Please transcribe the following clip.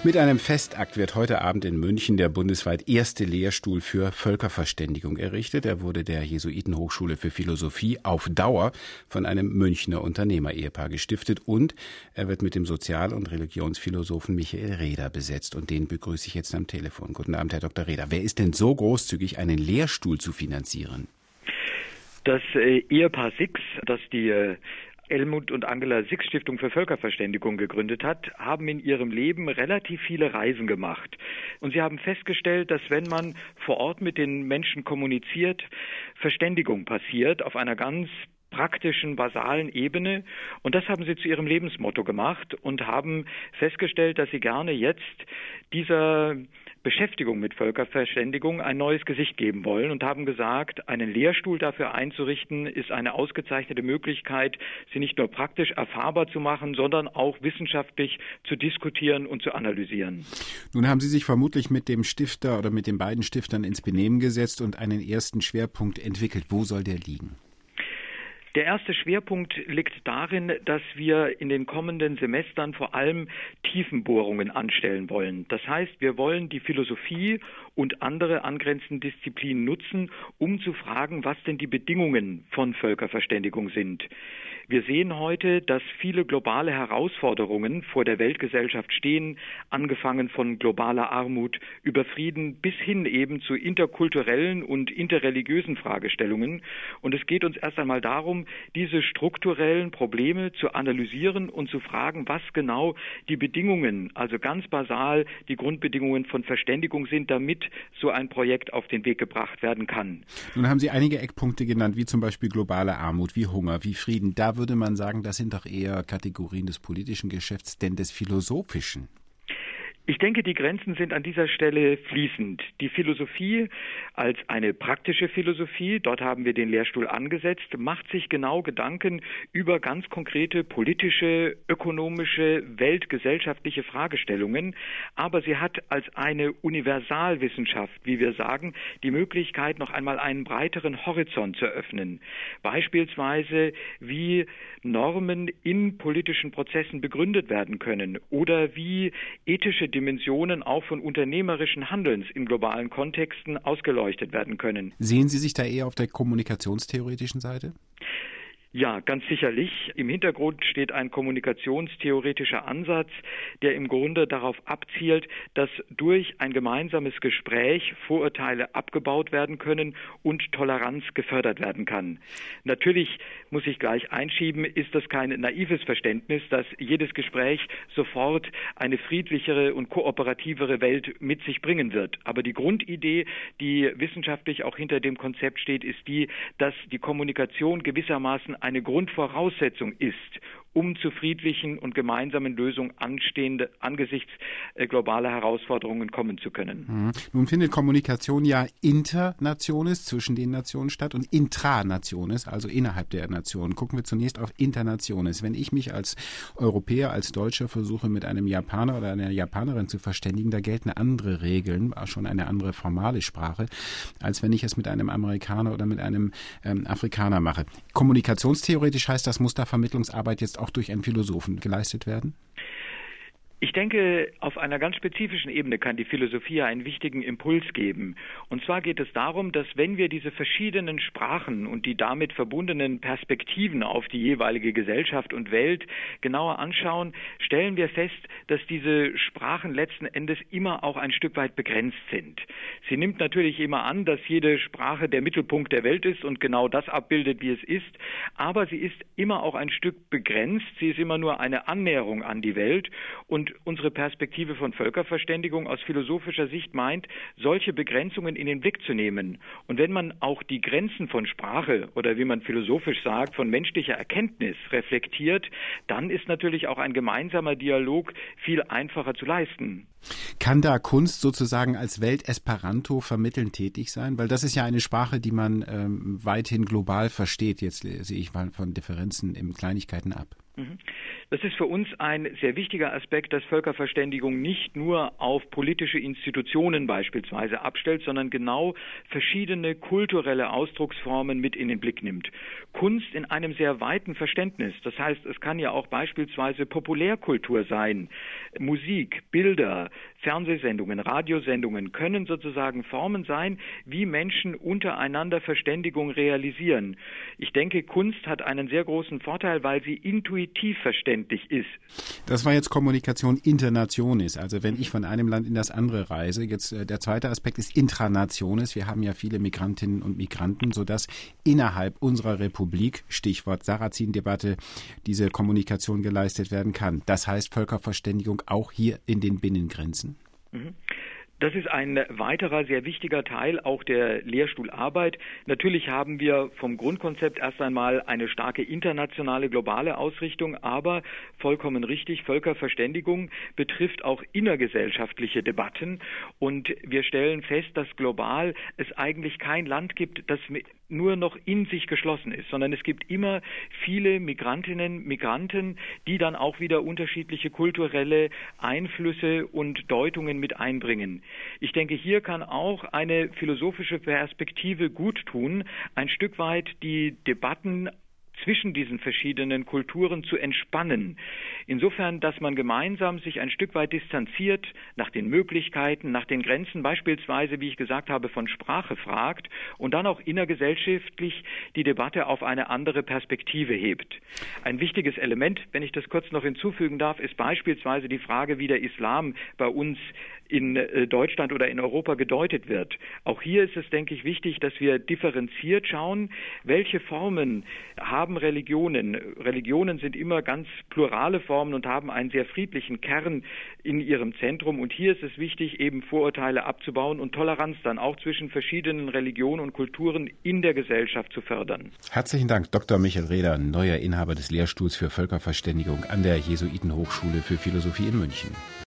Mit einem Festakt wird heute Abend in München der bundesweit erste Lehrstuhl für Völkerverständigung errichtet. Er wurde der Jesuitenhochschule für Philosophie auf Dauer von einem Münchner Unternehmer-Ehepaar gestiftet und er wird mit dem Sozial- und Religionsphilosophen Michael Reder besetzt. Und den begrüße ich jetzt am Telefon. Guten Abend, Herr Dr. Reder. Wer ist denn so großzügig, einen Lehrstuhl zu finanzieren? Das Ehepaar Six, das die Helmut und Angela Six Stiftung für Völkerverständigung gegründet hat, haben in ihrem Leben relativ viele Reisen gemacht. Und sie haben festgestellt, dass wenn man vor Ort mit den Menschen kommuniziert, Verständigung passiert auf einer ganz praktischen, basalen Ebene. Und das haben sie zu ihrem Lebensmotto gemacht und haben festgestellt, dass sie gerne jetzt dieser Beschäftigung mit Völkerverständigung ein neues Gesicht geben wollen und haben gesagt, einen Lehrstuhl dafür einzurichten, ist eine ausgezeichnete Möglichkeit, sie nicht nur praktisch erfahrbar zu machen, sondern auch wissenschaftlich zu diskutieren und zu analysieren. Nun haben Sie sich vermutlich mit dem Stifter oder mit den beiden Stiftern ins Benehmen gesetzt und einen ersten Schwerpunkt entwickelt. Wo soll der liegen? Der erste Schwerpunkt liegt darin, dass wir in den kommenden Semestern vor allem Tiefenbohrungen anstellen wollen. Das heißt, wir wollen die Philosophie und andere angrenzende Disziplinen nutzen, um zu fragen, was denn die Bedingungen von Völkerverständigung sind. Wir sehen heute, dass viele globale Herausforderungen vor der Weltgesellschaft stehen, angefangen von globaler Armut über Frieden bis hin eben zu interkulturellen und interreligiösen Fragestellungen. Und es geht uns erst einmal darum, diese strukturellen Probleme zu analysieren und zu fragen, was genau die Bedingungen, also ganz basal die Grundbedingungen von Verständigung sind, damit so ein Projekt auf den Weg gebracht werden kann. Nun haben Sie einige Eckpunkte genannt, wie zum Beispiel globale Armut, wie Hunger, wie Frieden. Da würde man sagen, das sind doch eher Kategorien des politischen Geschäfts, denn des philosophischen. Ich denke, die Grenzen sind an dieser Stelle fließend. Die Philosophie als eine praktische Philosophie, dort haben wir den Lehrstuhl angesetzt, macht sich genau Gedanken über ganz konkrete politische, ökonomische, weltgesellschaftliche Fragestellungen. Aber sie hat als eine Universalwissenschaft, wie wir sagen, die Möglichkeit, noch einmal einen breiteren Horizont zu öffnen. Beispielsweise, wie Normen in politischen Prozessen begründet werden können oder wie ethische Dimensionen auch von unternehmerischen Handelns in globalen Kontexten ausgeleuchtet werden können. Sehen Sie sich da eher auf der kommunikationstheoretischen Seite? Ja, ganz sicherlich. Im Hintergrund steht ein kommunikationstheoretischer Ansatz, der im Grunde darauf abzielt, dass durch ein gemeinsames Gespräch Vorurteile abgebaut werden können und Toleranz gefördert werden kann. Natürlich muss ich gleich einschieben, ist das kein naives Verständnis, dass jedes Gespräch sofort eine friedlichere und kooperativere Welt mit sich bringen wird. Aber die Grundidee, die wissenschaftlich auch hinter dem Konzept steht, ist die, dass die Kommunikation gewissermaßen eine Grundvoraussetzung ist, um zu friedlichen und gemeinsamen Lösungen angesichts globaler Herausforderungen kommen zu können. Nun findet Kommunikation ja internationis zwischen den Nationen statt und intranationis, also innerhalb der Nationen. Gucken wir zunächst auf internationis. Wenn ich mich als Europäer, als Deutscher versuche, mit einem Japaner oder einer Japanerin zu verständigen, da gelten andere Regeln, auch schon eine andere formale Sprache, als wenn ich es mit einem Amerikaner oder mit einem Afrikaner mache. Kommunikationstheoretisch heißt das, muss da Vermittlungsarbeit jetzt auch durch einen Philosophen geleistet werden? Ich denke, auf einer ganz spezifischen Ebene kann die Philosophie einen wichtigen Impuls geben. Und zwar geht es darum, dass wenn wir diese verschiedenen Sprachen und die damit verbundenen Perspektiven auf die jeweilige Gesellschaft und Welt genauer anschauen, stellen wir fest, dass diese Sprachen letzten Endes immer auch ein Stück weit begrenzt sind. Sie nimmt natürlich immer an, dass jede Sprache der Mittelpunkt der Welt ist und genau das abbildet, wie es ist. Aber sie ist immer auch ein Stück begrenzt. Sie ist immer nur eine Annäherung an die Welt. Und unsere Perspektive von Völkerverständigung aus philosophischer Sicht meint, solche Begrenzungen in den Blick zu nehmen. Und wenn man auch die Grenzen von Sprache oder wie man philosophisch sagt, von menschlicher Erkenntnis reflektiert, dann ist natürlich auch ein gemeinsamer Dialog viel einfacher zu leisten. Kann da Kunst sozusagen als Welt-Esperanto vermittelnd tätig sein? Weil das ist ja eine Sprache, die man weithin global versteht. Jetzt sehe ich mal von Differenzen in Kleinigkeiten ab. Das ist für uns ein sehr wichtiger Aspekt, dass Völkerverständigung nicht nur auf politische Institutionen beispielsweise abstellt, sondern genau verschiedene kulturelle Ausdrucksformen mit in den Blick nimmt. Kunst in einem sehr weiten Verständnis. Das heißt, es kann ja auch beispielsweise Populärkultur sein. Musik, Bilder, Fernsehsendungen, Radiosendungen können sozusagen Formen sein, wie Menschen untereinander Verständigung realisieren. Ich denke, Kunst hat einen sehr großen Vorteil, weil sie intuitiv verständlich ist. Das war jetzt Kommunikation Internationis, also wenn ich von einem Land in das andere reise. Jetzt der zweite Aspekt ist Intranationis. Wir haben ja viele Migrantinnen und Migranten, sodass innerhalb unserer Republik, Stichwort Sarrazin-Debatte, diese Kommunikation geleistet werden kann. Das heißt Völkerverständigung auch hier in den Binnengrenzen. Das ist ein weiterer sehr wichtiger Teil auch der Lehrstuhlarbeit. Natürlich haben wir vom Grundkonzept erst einmal eine starke internationale, globale Ausrichtung, aber vollkommen richtig, Völkerverständigung betrifft auch innergesellschaftliche Debatten. Und wir stellen fest, dass global es eigentlich kein Land gibt, das nur noch in sich geschlossen ist, sondern es gibt immer viele Migrantinnen, Migranten, die dann auch wieder unterschiedliche kulturelle Einflüsse und Deutungen mit einbringen. Ich denke, hier kann auch eine philosophische Perspektive gut tun, ein Stück weit die Debatten zwischen diesen verschiedenen Kulturen zu entspannen. Insofern, dass man gemeinsam sich ein Stück weit distanziert, nach den Möglichkeiten, nach den Grenzen, beispielsweise, wie ich gesagt habe, von Sprache fragt und dann auch innergesellschaftlich die Debatte auf eine andere Perspektive hebt. Ein wichtiges Element, wenn ich das kurz noch hinzufügen darf, ist beispielsweise die Frage, wie der Islam bei uns in Deutschland oder in Europa gedeutet wird. Auch hier ist es, denke ich, wichtig, dass wir differenziert schauen, welche Formen haben Religionen. Religionen sind immer ganz plurale Formen und haben einen sehr friedlichen Kern in ihrem Zentrum. Und hier ist es wichtig, eben Vorurteile abzubauen und Toleranz dann auch zwischen verschiedenen Religionen und Kulturen in der Gesellschaft zu fördern. Herzlichen Dank, Dr. Michael Reder, neuer Inhaber des Lehrstuhls für Völkerverständigung an der Jesuitenhochschule für Philosophie in München.